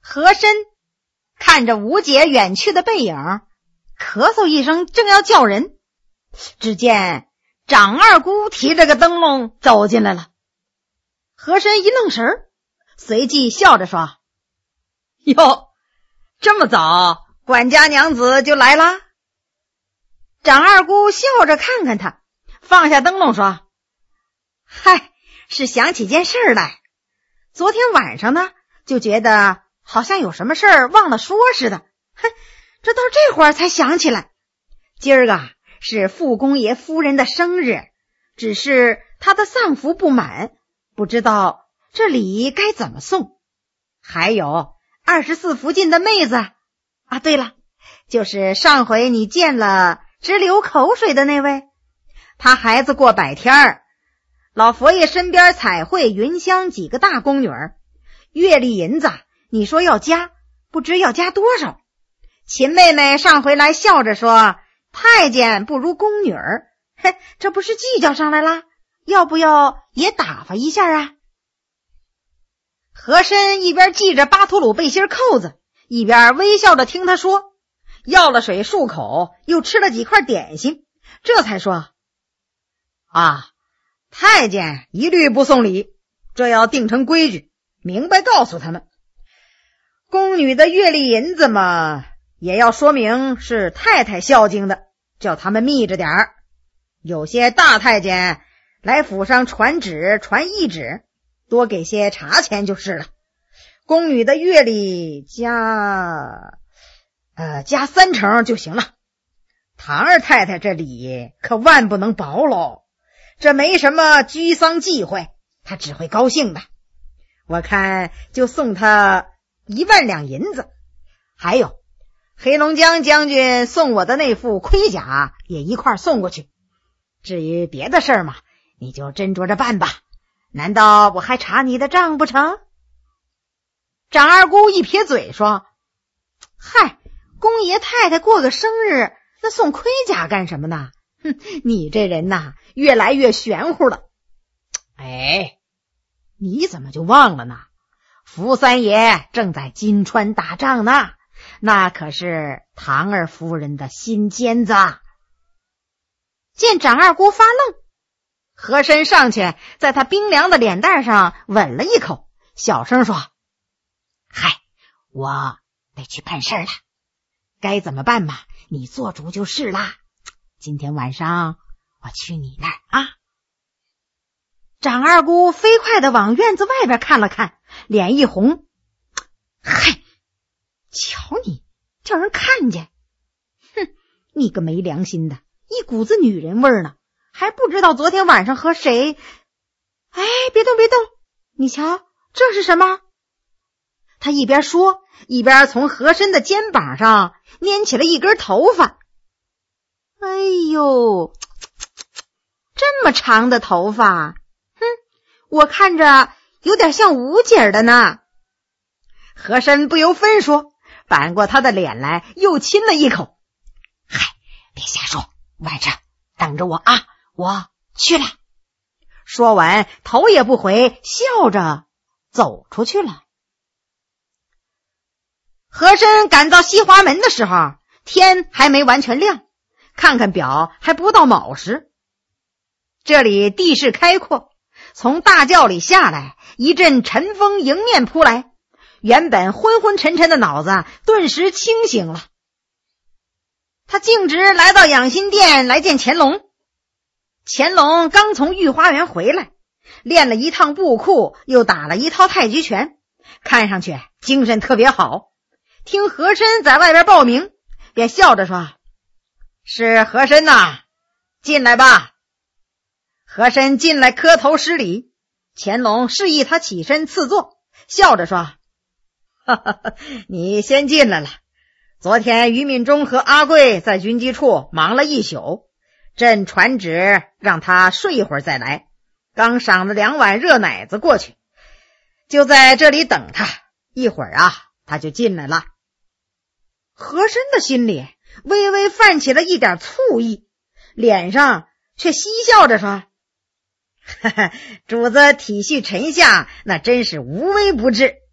和珅看着吴姐远去的背影，咳嗽一声，正要叫人，只见长二姑提着个灯笼走进来了。和珅一愣神儿，随即笑着说：哟，这么早管家娘子就来啦？长二姑笑着看看他，放下灯笼说：嗨，是想起件事来。昨天晚上呢，就觉得好像有什么事儿忘了说似的，这到这会儿才想起来。今儿个是傅公爷夫人的生日，只是他的丧服不满，不知道这礼该怎么送。还有24附近的妹子啊，对了，就是上回你见了直流口水的那位，他孩子过100天，老佛爷身边彩绘云香几个大宫女儿，月例银子你说要加，不知要加多少。秦妹妹上回来笑着说太监不如宫女儿，这不是计较上来了？要不要也打发一下啊？和珅一边系着巴图鲁背心扣子，一边微笑着听他说，要了水漱口，又吃了几块点心，这才说：啊，太监一律不送礼，这要定成规矩，明白告诉他们。宫女的月例银子嘛，也要说明是太太孝敬的，叫他们密着点儿。有些大太监来府上传旨传懿旨，多给些茶钱就是了。宫女的月例加3成就行了。唐二太太这里可万不能薄喽，这没什么居丧忌讳，她只会高兴的。我看就送她1万两银子，还有黑龙江将军送我的那副盔甲也一块送过去。至于别的事儿嘛，你就斟酌着办吧，难道我还查你的账不成？长二姑一撇嘴说：嗨，公爷太太过个生日，那送盔甲干什么呢？你这人呐，越来越玄乎了。哎，你怎么就忘了呢？福三爷正在金川打仗呢，那可是唐二夫人的心尖子。见长二姑发愣，和珅上去在她冰凉的脸蛋上吻了一口，小声说：嗨，我得去办事了，该怎么办嘛，你做主就是啦。今天晚上我去你那儿啊。长二姑飞快地往院子外边看了看，脸一红：嗨，瞧你叫人看见，你个没良心的，一股子女人味儿呢，还不知道昨天晚上和谁。哎，别动别动，你瞧这是什么？他一边说一边从和珅的肩膀上拈起了一根头发。哎呦，这么长的头发，我看着有点像吴姐的呢。和珅不由分说，反过他的脸来又亲了一口。嗨，别瞎说，晚上等着我啊，我去了。说完头也不回，笑着走出去了。和珅赶到西华门的时候，天还没完全亮，看看表还不到卯时。这里地势开阔，从大轿里下来，一阵晨风迎面扑来，原本昏昏沉沉的脑子顿时清醒了。他径直来到养心殿来见乾隆。乾隆刚从御花园回来，练了一趟步库，又打了一套太极拳，看上去精神特别好。听和珅在外边报名，便笑着说：是和珅呐，进来吧。和珅进来磕头施礼，乾隆示意他起身赐座，笑着说：你先进来了。昨天于敏中和阿贵在军机处忙了一宿，朕传旨让他睡一会儿再来，刚赏了2碗热奶子过去，就在这里等他，一会儿啊他就进来了。和珅的心里微微泛起了一点醋意，脸上却嬉笑着说：主子体恤臣下，那真是无微不至。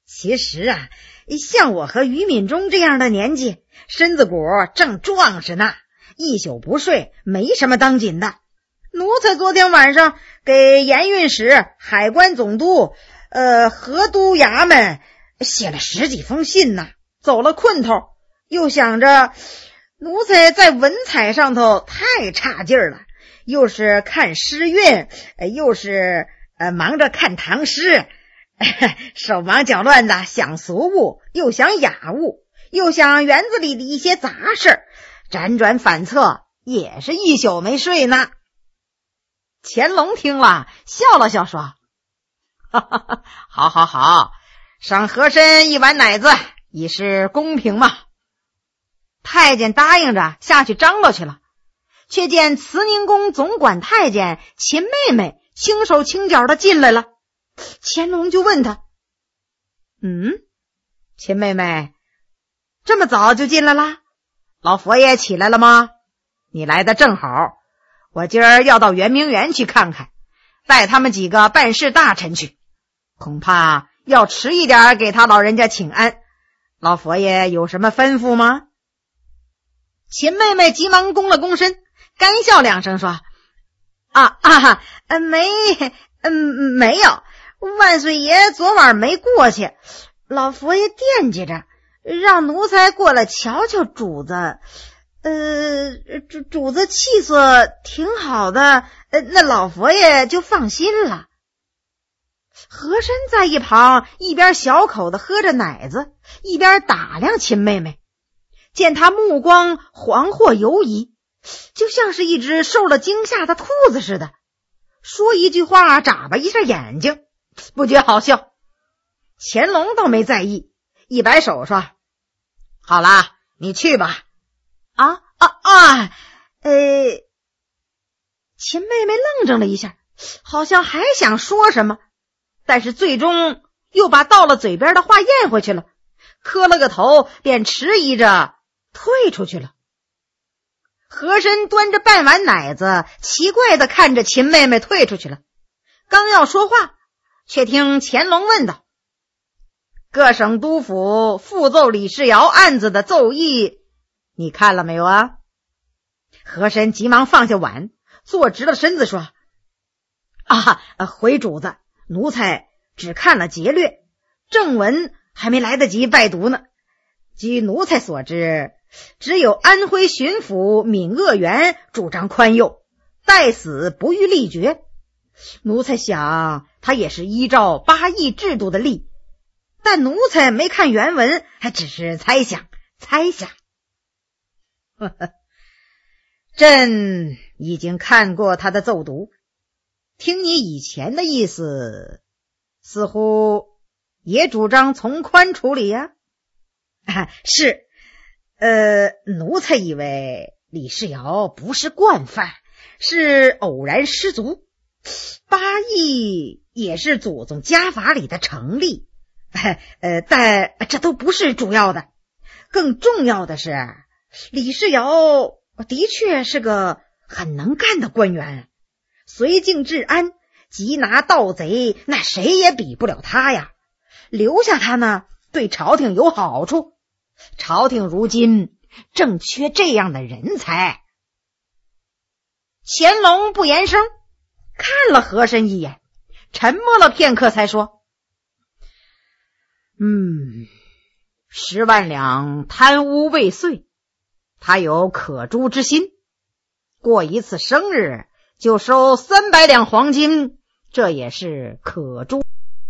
其实啊，像我和于敏中这样的年纪，身子骨正壮实呢，一宿不睡没什么当紧的。奴才昨天晚上给盐运使、海关总督、河都衙门写了10几封信呢，走了困头，又想着奴才在文采上头太差劲儿了，又是看诗韵，又是忙着看唐诗，手忙脚乱的，想俗物，又想雅物，又想园子里的一些杂事，辗转反侧，也是一宿没睡呢。乾隆听了笑了笑说：哈哈哈，好好好，赏和珅一碗奶子已是公平嘛。太监答应着下去张罗去了，却见慈宁宫总管太监秦妹妹轻手轻脚的进来了。乾隆就问他：秦妹妹这么早就进来了？老佛爷起来了吗？你来的正好，我今儿要到圆明园去看看，带他们几个办事大臣去，恐怕要迟一点给他老人家请安，老佛爷有什么吩咐吗？秦妹妹急忙躬了躬身，干笑2声说：没有，万岁爷昨晚没过去，老佛爷惦记着，让奴才过来瞧瞧主子。主子气色挺好的，那老佛爷就放心了。和珅在一旁一边小口的喝着奶子，一边打量秦妹妹，见她目光惶惑游移，就像是一只受了惊吓的兔子似的，说一句话眨巴一下眼睛，不觉好笑。乾隆倒没在意，一摆手说：好啦，你去吧。秦妹妹愣怔了一下，好像还想说什么，但是最终又把到了嘴边的话咽回去了，磕了个头，便迟疑着退出去了。和珅端着半碗奶子，奇怪地看着秦妹妹退出去了，刚要说话，却听乾隆问道：各省督府复奏李世尧案子的奏议你看了没有啊？和珅急忙放下碗，坐直了身子说：回主子，奴才只看了节略，正文还没来得及拜读呢。据奴才所知，只有安徽巡抚闵鄂元主张宽宥，待死不予立决。奴才想他也是依照8议制度的立，但奴才没看原文，还只是猜想。朕已经看过他的奏读，听你以前的意思，似乎也主张从宽处理呀。是，奴才以为李世尧不是惯犯，是偶然失足，8议也是祖宗家法里的成立，但这都不是主要的，更重要的是李世尧的确是个很能干的官员，绥靖治安，缉拿盗贼，那谁也比不了他呀。留下他呢，对朝廷有好处，朝廷如今正缺这样的人才。乾隆不言声，看了和珅一眼，沉默了片刻才说：10万两贪污未遂，他有可诛之心，过一次生日就收300两黄金，这也是可诛。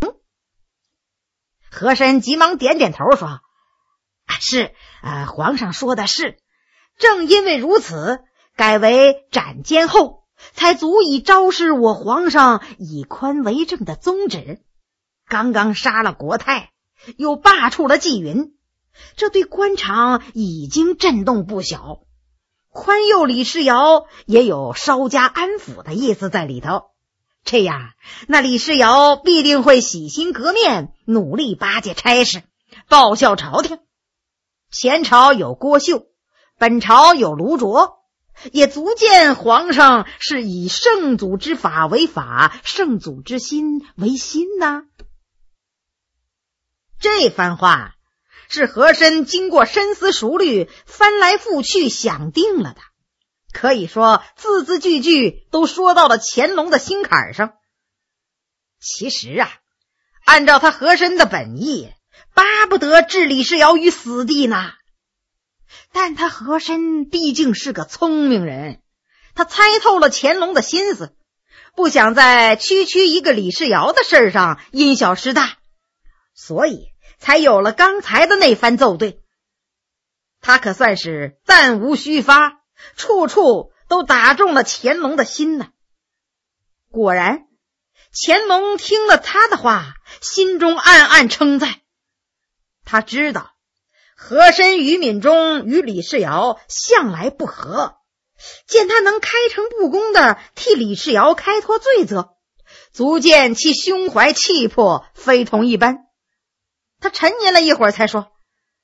和珅急忙点点头说：是，皇上说的是，正因为如此，改为斩监后，才足以昭示我皇上以宽为正的宗旨。刚刚杀了国泰，又罢黜了纪云，这对官场已经震动不小。宽宥李世尧也有稍加安抚的意思在里头，这样那李世尧必定会洗心革面，努力巴结差事，报效朝廷。前朝有郭秀，本朝有卢卓，也足见皇上是以圣祖之法为法，圣祖之心为心呐。 这番话是和珅经过深思熟虑，翻来覆去想定了的，可以说字字句句都说到了乾隆的心坎上。其实啊，按照他和珅的本意，巴不得置李世尧于死地呢。但他和珅毕竟是个聪明人，他猜透了乾隆的心思，不想在区区一个李世尧的事上因小失大，所以才有了刚才的那番奏对。他可算是弹无虚发，处处都打中了乾隆的心呢。果然，乾隆听了他的话，心中暗暗称赞。他知道和珅于敏中与李世尧向来不和，见他能开诚布公地替李世尧开脱罪责，足见其胸怀气魄非同一般。他沉吟了一会儿才说，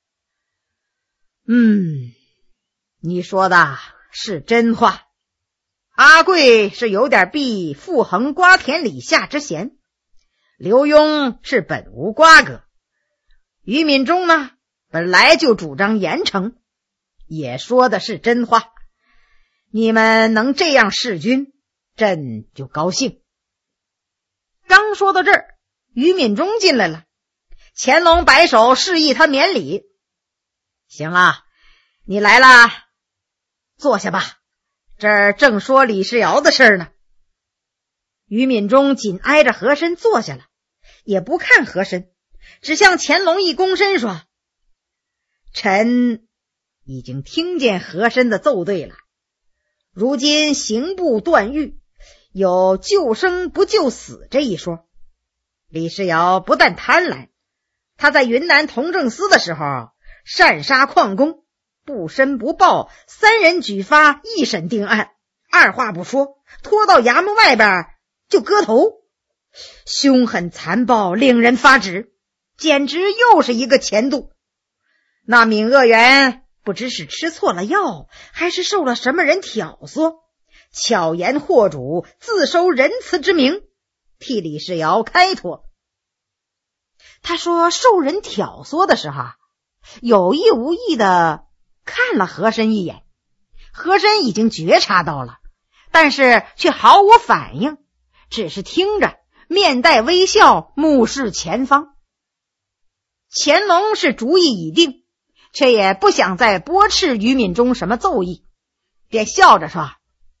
你说的是真话，阿贵是有点避傅恒瓜田李下之嫌，刘墉是本无瓜葛，于敏中呢本来就主张严惩，也说的是真话。你们能这样弑君，朕就高兴。刚说到这儿，于敏中进来了，乾隆摆手示意他免礼。行了，你来了，坐下吧，这儿正说李世尧的事呢。于敏中紧挨着和珅坐下了，也不看和珅，只向乾隆一躬身说，臣已经听见和珅的奏对了，如今刑部断狱，有救生不救死这一说。李世尧不但贪婪，他在云南同政司的时候擅杀矿工，不申不报，3人举发，一审定案，二话不说，拖到衙门外边就割头，凶狠残暴，令人发指，简直又是一个钱度。那闵鄂元不知是吃错了药，还是受了什么人挑唆，巧言惑主，自收仁慈之名，替李世尧开脱。他说受人挑唆的时候，有意无意的看了和珅一眼，和珅已经觉察到了，但是却毫无反应，只是听着，面带微笑，目视前方。乾隆是主意已定，却也不想再驳斥于敏中什么奏议，便笑着说，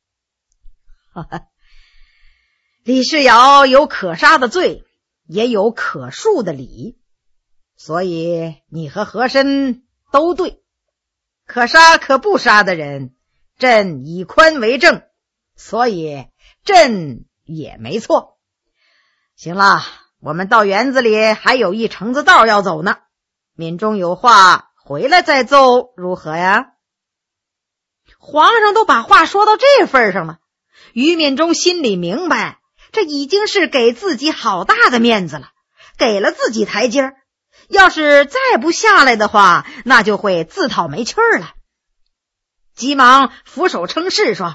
李世尧有可杀的罪，也有可恕的理，所以你和和珅都对，可杀可不杀的人，朕以宽为正，所以朕也没错。行了，我们到园子里还有一程子道要走呢，敏中有话回来再奏如何呀？皇上都把话说到这份上了，于敏中心里明白，这已经是给自己好大的面子了，给了自己台阶儿，要是再不下来的话，那就会自讨没趣儿了。急忙俯首称是说，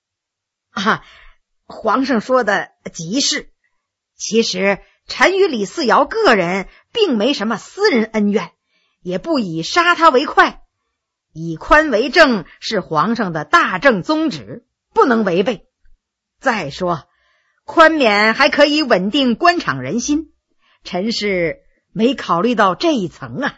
皇上说的极是，其实臣与李嗣尧个人并没什么私人恩怨，也不以杀他为快，以宽为正是皇上的大政宗旨，不能违背。再说宽免还可以稳定官场人心，臣是没考虑到这一层啊。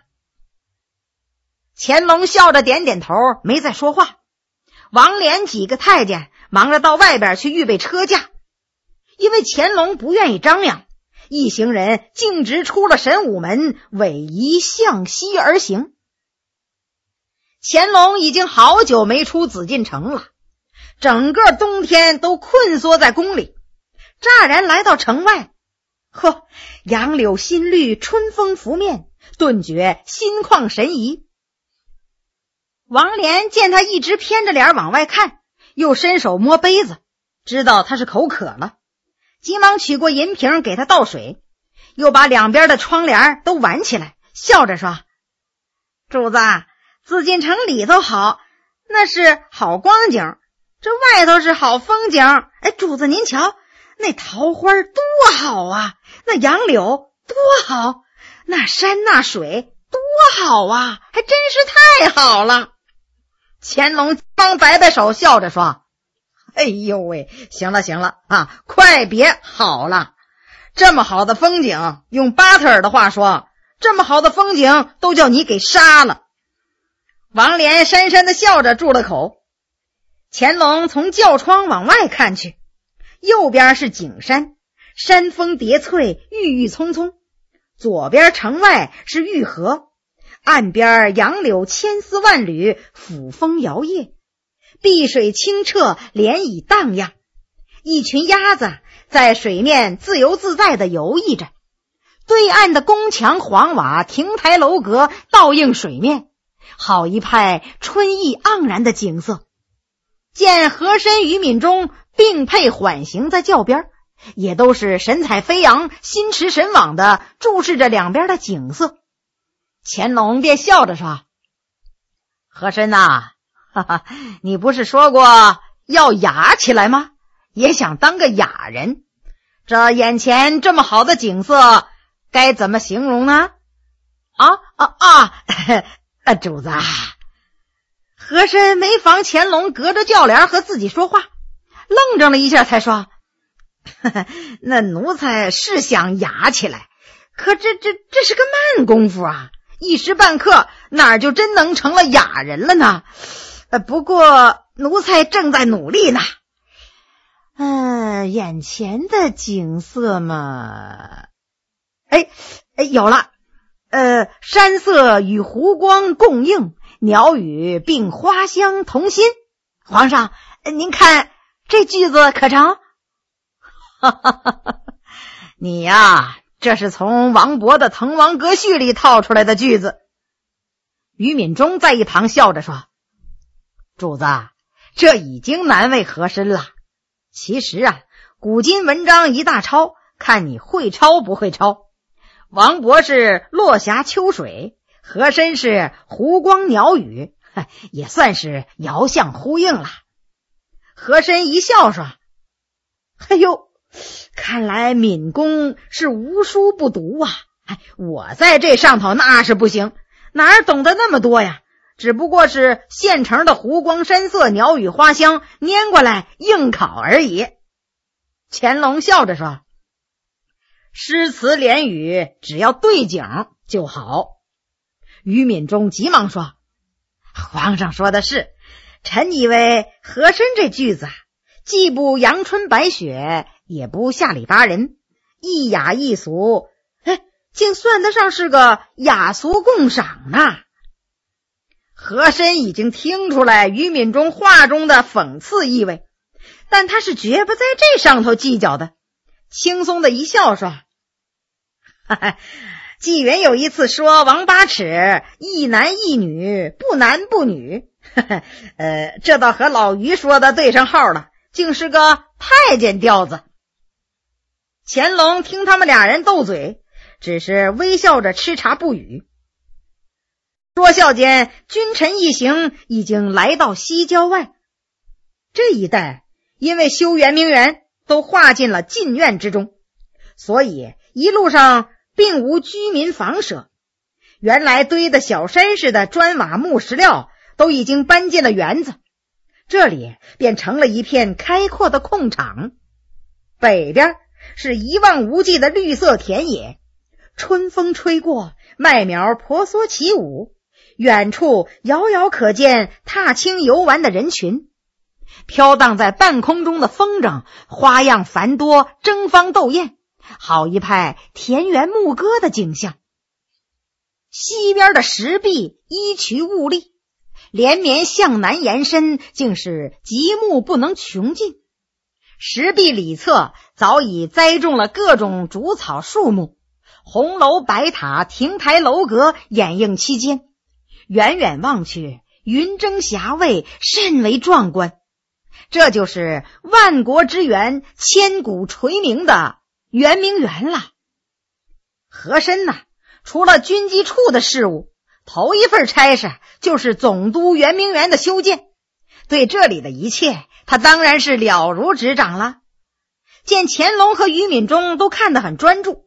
乾隆笑着点点头，没再说话。王连几个太监忙着到外边去预备车驾，因为乾隆不愿意张扬，一行人径直出了神武门，逶迤向西而行。乾隆已经好久没出紫禁城了，整个冬天都困缩在宫里，乍然来到城外，杨柳新绿，春风拂面，顿觉心旷神怡。王连见他一直偏着脸往外看，又伸手摸杯子，知道他是口渴了，急忙取过银瓶给他倒水，又把两边的窗帘都挽起来，笑着说，主子，紫禁城里头好，那是好光景，这外头是好风景。主子您瞧，那桃花多好啊，那杨柳多好， 那山那水多好啊，还真是太好了。乾隆帮摆摆手，笑着说：哎呦喂，行了行了啊，快别好了，这么好的风景，用巴特尔的话说，这么好的风景都叫你给杀了。王莲讪讪地笑着住了口。乾隆从轿窗往外看去，右边是景山，山峰叠翠，郁郁葱葱；左边城外是玉河，岸边杨柳千丝万缕，抚风摇曳，碧水清澈，涟漪荡漾。一群鸭子在水面自由自在地游弋着，对岸的宫墙黄瓦亭台楼阁倒映水面，好一派春意盎然的景色。见和珅与敏中并辔缓行在轿边，也都是神采飞扬，心驰神往地注视着两边的景色。乾隆便笑着说：和珅呐，哈哈，你不是说过要雅起来吗？也想当个雅人，这眼前这么好的景色该怎么形容呢？主子啊。和珅没防乾隆隔着轿帘和自己说话，愣怔了一下才说：那奴才是想雅起来，可这是个慢功夫啊，一时半刻哪就真能成了雅人了呢？不过奴才正在努力呢。眼前的景色嘛，有了，山色与湖光共映，鸟语并花香同心。皇上，您看这句子可成？你呀，这是从王勃的《滕王阁序》里套出来的句子。于敏中在一旁笑着说：主子，这已经难为和珅了。其实啊，古今文章一大抄，看你会抄不会抄。王勃是落霞秋水，和珅是湖光鸟语，也算是遥相呼应了。和珅一笑说：哎呦，看来敏公是无书不读啊！我在这上头那是不行，哪懂得那么多呀？只不过是现成的湖光山色鸟语花香拈过来应考而已。乾隆笑着说：诗词联语只要对景就好。于敏中急忙说：皇上说的是，臣以为和珅这句子既不阳春白雪，也不下里巴人，一雅一俗，竟算得上是个雅俗共赏呢。和珅已经听出来于敏中话中的讽刺意味，但他是绝不在这上头计较的，轻松的一笑说：纪云有一次说王八尺一男一女，不男不女，这倒和老于说的对上号了，竟是个太监调子。乾隆听他们俩人斗嘴，只是微笑着吃茶不语。说笑间，君臣一行已经来到西郊外。这一带因为修圆明园，都划进了禁苑之中，所以一路上并无居民房舍。原来堆的小山似的砖瓦木石料都已经搬进了园子，这里便成了一片开阔的空场。北边是一望无际的绿色田野，春风吹过，麦苗婆娑起舞，远处遥遥可见踏青游玩的人群。飘荡在半空中的风筝花样繁多，争芳斗艳，好一派田园牧歌的景象。西边的石壁依渠兀立，连绵向南延伸，竟是极目不能穷尽。石壁里侧早已栽种了各种竹草树木，红楼白塔亭台楼阁掩映其间，远远望去，云蒸霞蔚，甚为壮观。这就是万国之源，千古垂名的圆明园了。和珅呐，除了军机处的事务，头一份差事就是总督圆明园的修建，对这里的一切他当然是了如指掌了。见乾隆和于敏中都看得很专注，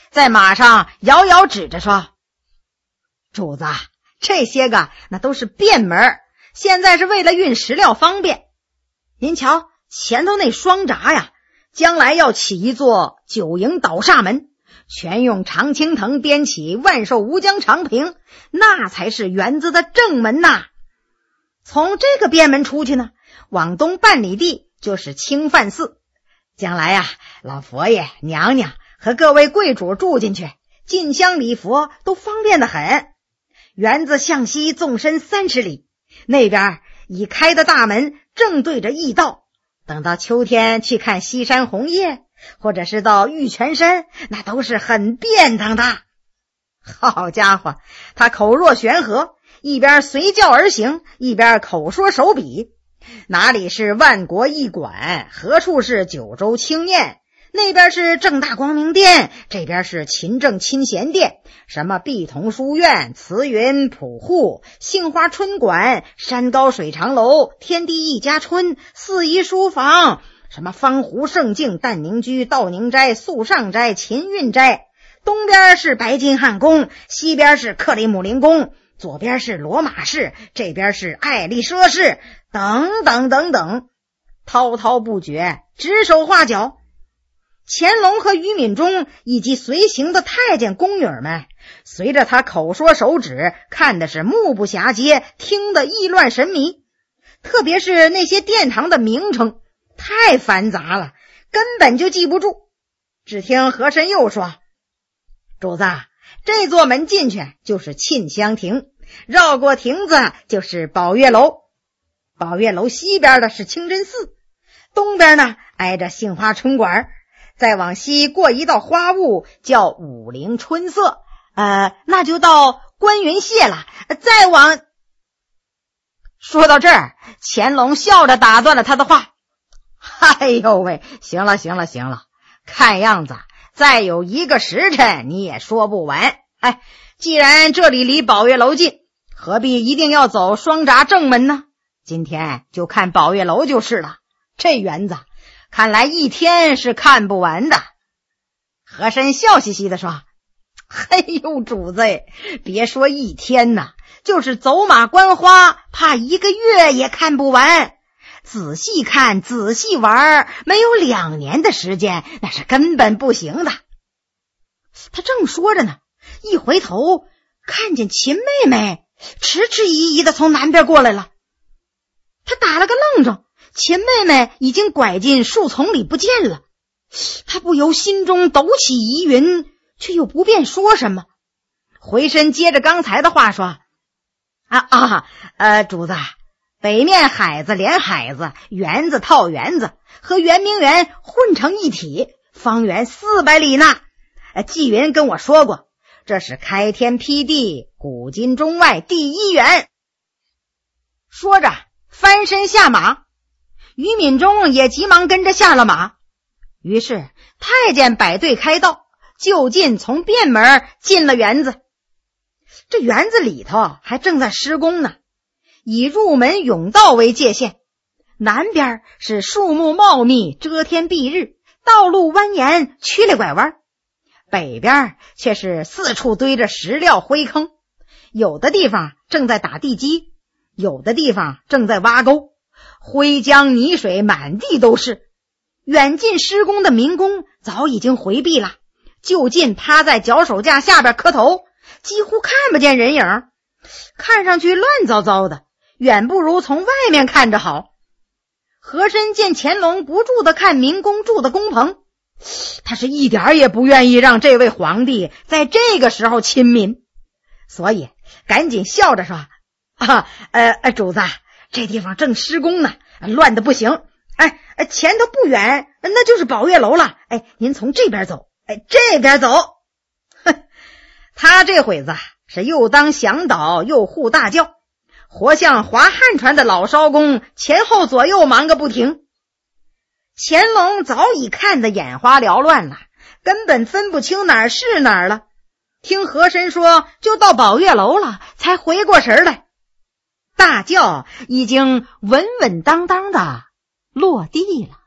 在马上遥遥指着说：“主子，这些个那都是便门，现在是为了运食料方便。您瞧前头那双闸呀，将来要起一座九营倒煞门，全用常青藤编起万寿无疆长屏，那才是园子的正门呐。从这个便门出去呢，往东半里地就是清饭寺。将来呀，老佛爷娘娘和各位贵主住进去，进香礼佛都方便得很。园子向西纵深30里，那边已开的大门正对着驿道。等到秋天去看西山红叶，或者是到玉泉山，那都是很便当的。”好家伙，他口若悬河，一边随叫而行，一边口说手笔。哪里是万国驿馆，何处是九州清晏？那边是正大光明殿，这边是勤政清闲殿，什么碧桐书院、慈云普户、杏花春馆、山高水长楼、天地一家春、四宜书房，什么方湖胜境、淡宁居、道宁斋、肃上斋、秦韵斋。东边是白金汉宫，西边是克里姆林宫，左边是罗马市，这边是爱丽舍市，等等等等，滔滔不绝，指手画脚。乾隆和于敏中以及随行的太监宫女们，随着他口说手指，看的是目不暇接，听得意乱神迷。特别是那些殿堂的名称太繁杂了，根本就记不住。只听和珅又说：“主子，这座门进去就是沁香亭，绕过亭子就是宝月楼。宝月楼西边的是清真寺，东边呢挨着杏花春馆，再往西过一道花雾叫武陵春色，那就到观云榭了。再往……”说到这儿，乾隆笑着打断了他的话：“哎呦喂，行了，看样子再有1个时辰你也说不完。既然这里离宝月楼近，何必一定要走双闸正门呢？今天就看宝月楼就是了。这园子看来一天是看不完的。”和珅笑嘻嘻地说：“哎呦，主子，别说一天呐，就是走马观花，怕1个月也看不完。仔细看，仔细玩，没有2年的时间，那是根本不行的。”他正说着呢，一回头看见秦妹妹迟迟疑疑的从南边过来了。他打了个愣怔，秦妹妹已经拐进树丛里不见了。他不由心中抖起疑云，却又不便说什么，回身接着刚才的话说：“主子，北面海子连海子，园子套园子，和圆明园混成一体，方圆400里呢。纪云跟我说过，这是开天辟地，古今中外第1园。”说着翻身下马，于敏中也急忙跟着下了马。于是太监摆队开道，就近从便门进了园子。这园子里头还正在施工呢，以入门甬道为界限，南边是树木茂密，遮天蔽日，道路蜿蜒，曲里拐弯，北边却是四处堆着石料灰坑，有的地方正在打地基，有的地方正在挖沟，灰浆泥水满地都是。远近施工的民工早已经回避了，就近趴在脚手架下边磕头，几乎看不见人影，看上去乱糟糟的，远不如从外面看着好。和珅见乾隆不住地看民工住的工棚，他是一点也不愿意让这位皇帝在这个时候亲民，所以赶紧笑着说：“主子，这地方正施工呢，乱得不行。前头不远那就是宝月楼了，您从这边走，这边走。”他这会子是又当向导又护大轿，活像划汉船的老艄公，前后左右忙个不停。乾隆早已看得眼花缭乱了，根本分不清哪儿是哪儿了。听和珅说就到宝月楼了，才回过神来，大轿已经稳稳当当的落地了。